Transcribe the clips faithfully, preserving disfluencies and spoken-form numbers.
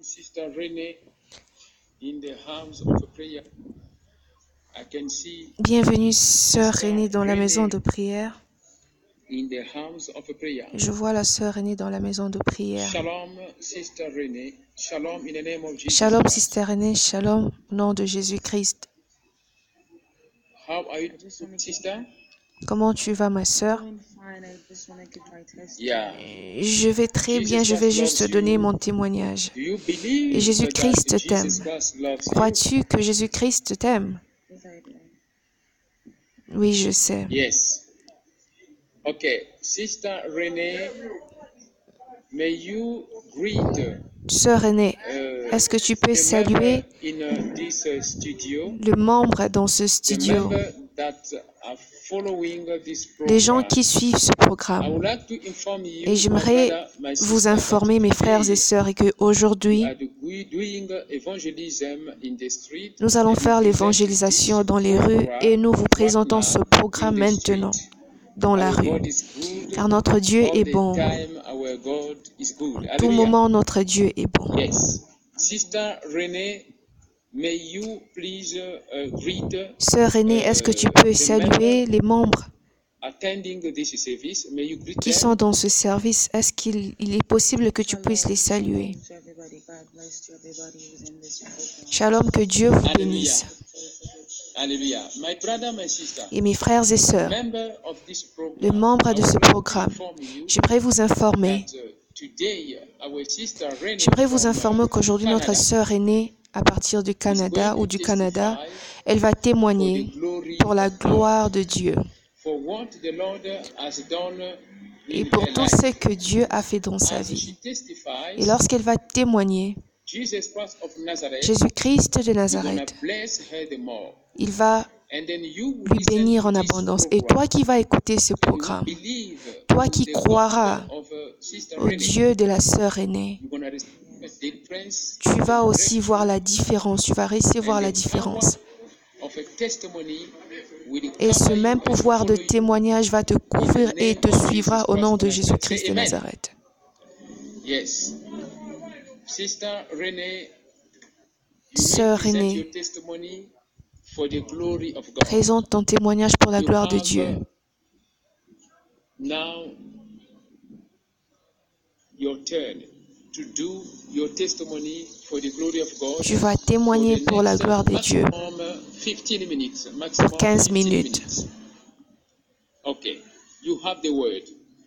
Sister Renée in the house of prayer. I can see Bienvenue, sœur Renée, dans la maison de prière. in the house of prayer. Je vois la sœur Renée dans la maison de prière. Shalom, Sister Renée. Shalom in the name of Jesus Shalom, Christ. Sister Renée. Shalom, au nom de Jésus-Christ. How are you, sister? Comment tu vas, ma sœur? Yeah. Je vais très bien, je vais juste donner mon témoignage. Do you Et believe Jésus-Christ that t'aime. Jesus Christ loves you? Crois-tu que Jésus-Christ t'aime? Oui, je sais. Yes. Okay, Sister Renée, may you greet Sœur Renée, uh, est-ce que tu peux the saluer member in uh, this uh, studio, le membre dans ce the studio, member that are following this les gens program? qui suivent ce I programme? would like to inform you, Et my j'aimerais brother, my vous sister, informer, that mes frères et today sœurs, et we qu'aujourd'hui, are do- doing evangelism in the street, nous allons and we faire present l'évangélisation this dans les rues program et nous vous right présentons ce now programme in the street. maintenant dans la Our rue. God is good. Car notre Dieu All est the bon. time, our God is good. En tout Hallelujah. moment, notre Dieu est bon. Yes. Sister Renée, may you please uh, greet Sœur Renée, est-ce que tu peux saluer les membres attending this service. May you greet qui them. sont dans ce service? Est-ce qu'il il est possible que tu puisses les saluer? Shalom, que Dieu vous Hallelujah. bénisse. Hallelujah. My brother, my sister, Et mes frères et sœurs, member of this program, les membres I de would ce like to programme, inform you j'aimerais vous informer, that, uh, today, our sister Renée j'aimerais vous from, informer uh, qu'aujourd'hui notre Canada sœur aînée à partir du is Canada going ou to du Canada, testify elle va for the témoigner glory pour la of God, gloire de Dieu for what the Lord has done et in pour her tout ce life. que Dieu a fait dans sa As she vie. Et testifies, lorsqu'elle va témoigner, Jesus Christ of Nazareth Jésus-Christ de is going to Nazareth, bless her the more. il va And then you will lui listen bénir to en this abondance. Et program toi qui vas écouter ce and you will programme, believe toi qui the croiras God of uh, Sister au Renée, Dieu de la sœur aînée, you're going to receive a difference tu in the vas aussi voir breakthrough, la différence, tu vas and recevoir la the power différence. of a testimony will Et ce cover you même and pouvoir de follow you témoignage va te in the couvrir et name te of suivra Jesus au nom Christ of de Nazareth. Jésus-Christ Say de amen. Nazareth. Yes. Sister Renée, you may Sœur present Renée, your testimony for the glory of God. présente ton témoignage pour la You gloire de have Dieu. uh, now your turn to do your testimony for the glory of God Tu vas for témoigner the pour la next gloire de Dieu maximum uh, fifteen minutes. pour Maximum quinze fifteen minutes. minutes. Okay, you have the word.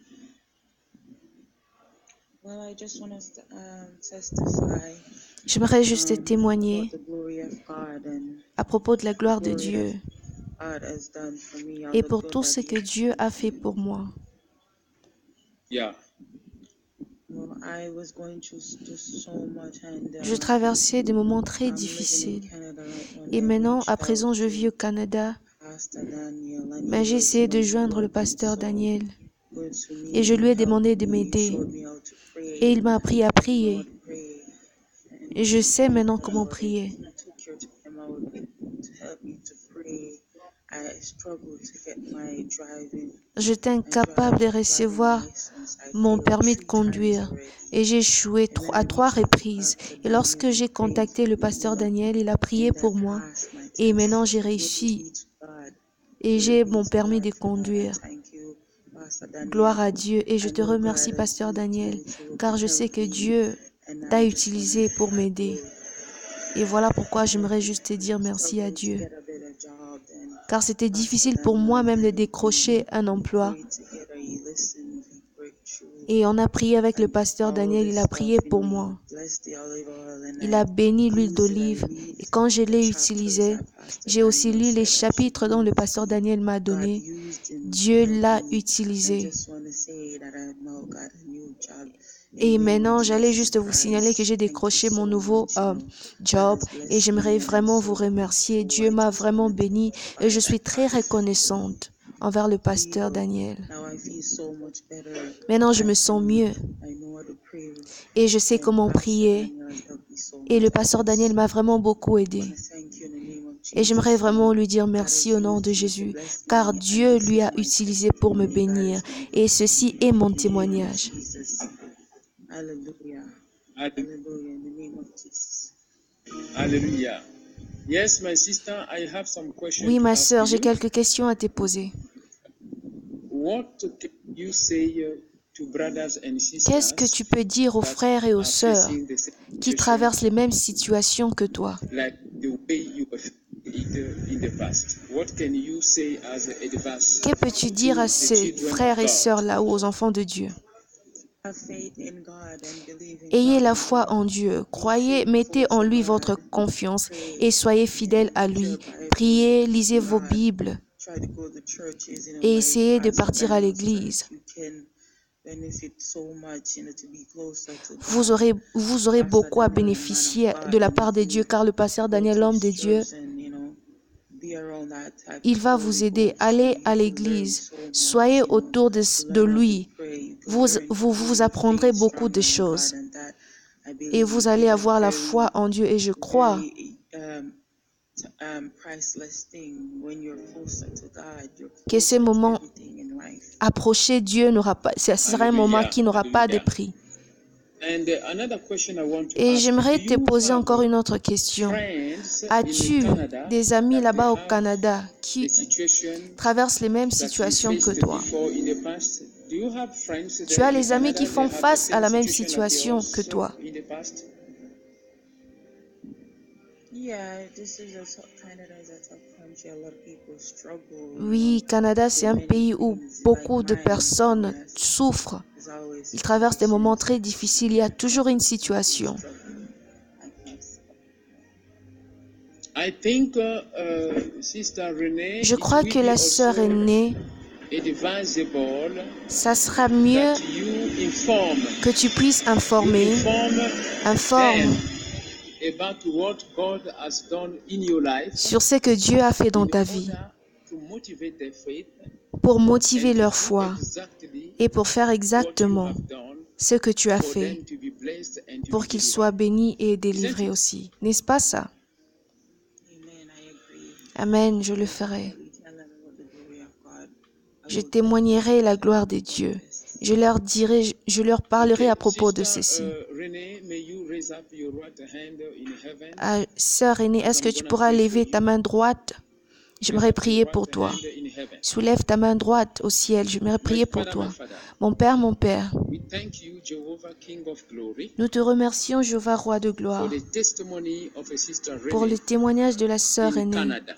Well, I just want to um, testify J'aimerais juste um, témoigner about the glory of God and à propos de la the gloire de glory Dieu that God has done for me, all et the pour good tout that ce He que has Dieu done a for fait me. pour moi. Yeah. Well, I was going through s- just so much, and Je uh, traversais des moments très I'm living in difficiles. Canada right now, and Et I maintenant, reached à out présent, je vis au to Canada. Pastor Daniel, and Mais he j'ai was, essayé you de know, the joindre le Lord been pasteur so Daniel good to me et je lui and ai helped demandé de me. He m'aider. showed me how to pray, Et il m'a appris à and I know how prier. to pray. And Et je sais maintenant comment Lord, prier. you took your time out to help me to pray. I struggled to get my driving, J'étais my incapable de drive, driving recevoir license. I mon failed permis de three times conduire already. et j'ai échoué And tro- then à I trois reached out to reprises. Pastor Et Daniel. lorsque He j'ai prayed contacté le for me, pasteur Lord, Daniel, il a prié and I pour moi. passed my Et test. maintenant, j'ai Glory réussi be to God. et Glory j'ai be mon to permis de God for that. I conduire. thank you, Pastor Gloire Daniel. à Dieu. Et je I te know remercie, God has pasteur used Daniel, you to, car to je sais help que me, Dieu and t'a I just want to utilisé pour give God m'aider. glory. Et voilà pourquoi j'aimerais I juste te dire merci à struggled to Dieu. get a better job than Car c'était Pastor difficile pour Daniel. moi-même de And décrocher un we emploi. prayed together. He listened. He prayed through Et on a prié avec le and pasteur all Daniel, this il a prié stuff. You know, pour he moi. blessed the olive oil, and Il a I béni l'huile used it. I d'olive. read Et quand je the l'ai chapters utilisé, that Pastor j'ai aussi Daniel lu les said I should chapitres dont le use, pasteur and Daniel m'a God donné. used him to Dieu help l'a me. I utilisé. just want to say that I now got a new job in the Et name of maintenant, j'allais Jesus juste vous signaler que Christ. j'ai Thank you décroché mon so nouveau much. You euh, know, God job has et blessed j'aimerais me, and I'm vraiment vous so remercier. grateful. Dieu I m'a just want vraiment to béni et je testify suis that très God is good. reconnaissante envers le pasteur Feel Daniel. now I feel so much better. Maintenant, je I me sens can mieux I know how to pray, et je sais and comment Pastor prier. Daniel has helped me so Et le much. I pasteur Daniel just m'a vraiment beaucoup want aidé. to thank you in the name of Et j'aimerais Jesus. You vraiment know, lui dire God merci has au nom de used you to Jésus, bless car me, and Dieu this lui is a my utilisé pour me testimony. God bénir. has done it Et for me ceci est mon in the name of témoignage. Jesus. Hallelujah. Hallelujah. Hallelujah. In the name of Jesus. Hallelujah. Yes, my sister, I have some questions Oui, to ma ask sœur, j'ai you. quelques questions à te poser. What can you say uh, to brothers and Qu'est-ce que sisters tu peux dire aux that frères et aux are sœurs facing the same qui situation traversent les mêmes situations que toi? like the way you have it uh, in the past? What can you say as advice Que peux-tu to dire à the ces children frères et of sœurs God? là-haut, aux enfants de Dieu? Have faith in God and believe in Ayez God la and foi en Dieu, croyez, mettez en lui votre confiance et soyez fidèles à lui. Priez, lisez vos Bibles try to go to churches, you know, et my essayez de pastor partir à Daniel said l'église. you can benefit so much, you know, to be closer to Vous God. aurez, vous aurez Pastor beaucoup à Daniel, a man of bénéficier God, de la you know, part de to Dieu, car le pasteur go Daniel, to l'homme de his Dieu, church and, you know, be around that type il of va Holy vous aider. Ghost. Allez You à can learn l'église, so much, soyez you know, autour de, to de learn how to lui. pray, to Vous, learn vous, to vous be apprendrez faith beaucoup de stronger in God, choses and that I et vous believe allez is a avoir la very, foi en Dieu. Et je crois very um, t- um, priceless thing. When you're closer to God, you're que ces closer to moments everything in life. approchés, Dieu n'aura pas, ce sera un moment Hallelujah. qui n'aura pas de Hallelujah. prix. And uh, another question I want to Et ask, do j'aimerais te you poser have encore une autre question. friends in As-tu Canada des amis that là-bas au have Canada the qui situation traversent les mêmes that you situations que faced toi? before in the past? Do you have friends Tu there as in les amis Canada qui that font have the face à same la même situation like situation yours que toi. in the past? Yeah, this is a top, Canada is a top country. A lot of people struggle. You Oui, know, Canada, c'est with un many pays où things beaucoup like de mine. personnes Yes, souffrent. there's always Ils traversent des moments conditions très and difficiles. Il y a toujours une people situation. struggling like us. I think, uh, uh, Sister Renee, Je it crois will que be la sœur also aînée, advisable ça sera mieux that you inform, que tu puisses you informer, inform informe them about what God has done in your life sur ce que Dieu a fait dans in ta vie order to motivate their faith pour and motiver to leur do foi exactly et pour faire what you exactement have done ce que tu as for fait them to be blessed and to pour be qu'ils delivered. soient bénis et Isn't délivrés it? aussi. N'est-ce pas ça? Amen. I agree. Amen, je le ferai. We tell them about the glory of God. I Je will témoignerai la gloire de about Dieu. this. Je leur dirai, je leur parlerai Okay, à propos de Sister ceci. uh, Renee, may you raise up your right hand in heaven. Ah, sœur aînée, est-ce que I'm tu gonna pourras pray for lever ta you. main droite? Raise J'aimerais up your prier pour right toi. hand in heaven. Soulève ta main droite au ciel. J'aimerais My prier pour Father, my toi. Father, Mon Père, mon Père, we thank you, Jehovah, King of glory, nous te remercions, Jéhovah, Roi de for gloire, the testimony of a Sister pour Renee le témoignage de la sœur in aînée Canada.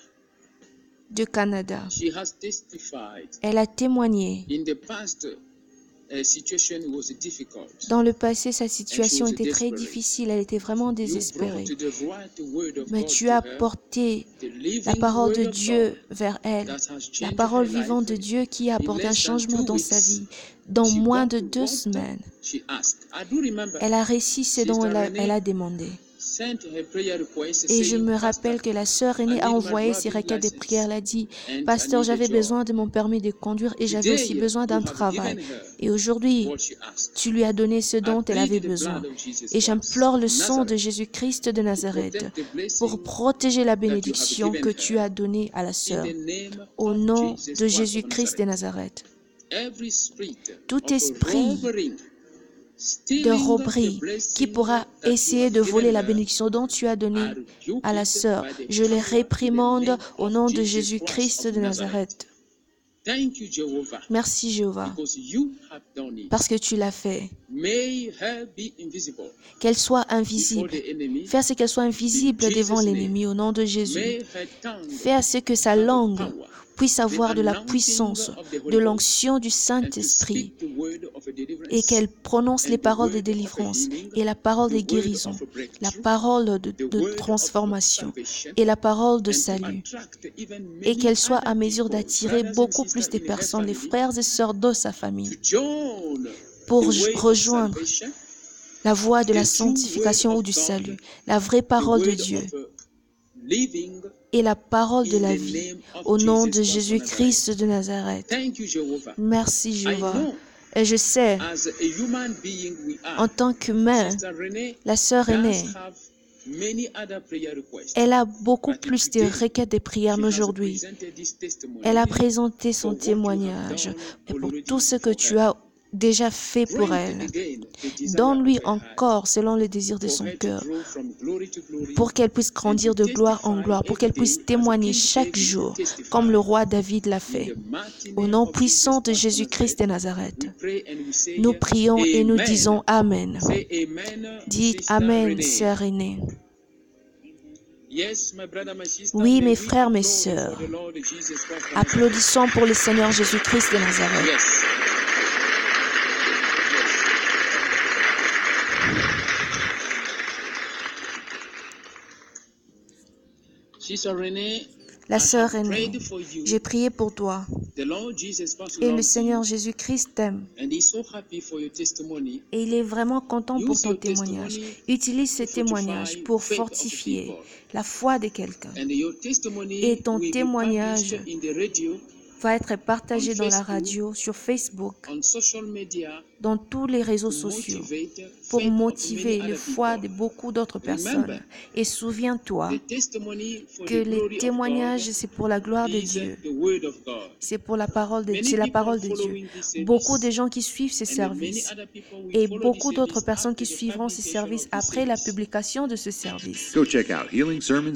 du Canada. She has testified Elle a témoigné. in the past. Uh, situation was difficult. Dans le passé, sa situation was était très desperate. difficile. Elle était vraiment You désespérée. brought the right word of Mais God tu to as her, porté the living la parole de word of Dieu God vers elle, that has la changed parole her vivante de life. Dieu qui a In apporté un less than changement two dans sa weeks, vie. Dans she moins got de deux what semaines, she asked. I do remember elle a réussi ce dont Sister elle a, Renee elle a demandé. sent her prayer request Et je saying, me Pastor, rappelle que la sœur I aînée a need my envoyé ses driving requêtes de license prière. Elle a dit, and I Pasteur, need a j'avais job. besoin de mon permis de conduire et j'avais aussi Today, besoin d'un you have travail. given her Et aujourd'hui, what she asked. tu lui as donné ce I dont elle avait plead the besoin. blood of Jesus Et Christ, j'implore le sang de Nazareth, Jésus-Christ de to Nazareth protect the pour blessing protéger la that you have bénédiction given que tu her. as donnée à la In sœur. the name Au of nom Jesus de Christ of Jésus-Christ de Nazareth. Nazareth. Every spirit Tout of esprit robbery, de stealing the robberie qui blessing pourra that you essayer have de given voler la her, bénédiction dont tu as I donnée rebuke à la it sœur. by the Je les power in the réprimande name au of nom de Jesus Christ Jésus-Christ of de Nazareth. Nazareth. Thank you, Jehovah, Merci Jéhovah, because you have done it. parce que tu l'as fait. May her be invisible Qu'elle soit before invisible. the enemy. Fais à ce qu'elle soit In invisible devant Jesus' name, l'ennemi au nom de Jésus. may her tongue Fais à ce que sa have langue power, puisse the avoir de la anointing puissance, of the Holy de Ghost, l'onction du and to Saint-Esprit, speak the word of a et deliverance, qu'elle prononce les and the paroles de word of a délivrance healing, et la parole the de word guérison, of a la breakthrough, parole de, the de word of, of transformation salvation, et la parole de and to salut, attract even et many qu'elle soit other à mesure people, d'attirer brothers and beaucoup plus sisters de in her personnes, les family, frères et sœurs de sa to famille, join pour the way of rejoindre salvation, la voie de the la true word sanctification ou of du God, salut, la vraie the parole de word Dieu of uh, living et la parole de in la the vie, name of au nom de Jesus Christ of Jésus-Christ Nazareth. de Nazareth. Thank you, Jehovah. Merci I Jéhovah. know Et je sais, as a human being we are, en tant qu'humain, Sister Renee la sœur does aînée, have many other prayer requests. elle a beaucoup But plus de today, requêtes de prière, she mais has aujourd'hui, presented this testimony elle a présenté for son what you have témoignage done et pour already tout ce que for tu her. as déjà fait pour elle. Donne-lui encore selon le désir de son cœur, pour qu'elle puisse grandir de gloire en gloire, pour qu'elle puisse témoigner chaque jour, comme le roi David l'a fait. Au nom puissant de Jésus-Christ de Nazareth, nous prions et nous disons Amen. Dites Amen, sœur aînée. Oui, mes frères, mes sœurs, applaudissons pour le Seigneur Jésus-Christ de Nazareth. La sœur aînée, j'ai prié pour toi et le Seigneur Jésus-Christ t'aime. Et il est vraiment content pour ton témoignage. Utilise ce témoignage pour fortifier la foi de quelqu'un. Et ton témoignage va être partagé dans la radio, sur Facebook, dans tous les réseaux sociaux, pour motiver la foi de beaucoup d'autres personnes. Et souviens-toi que les témoignages, c'est pour la gloire de Dieu. C'est pour la parole de Dieu, c'est la parole de Dieu. Beaucoup de gens qui suivent ces services et beaucoup d'autres personnes qui suivront ces services après la publication de ce service. Go check out Healing Sermons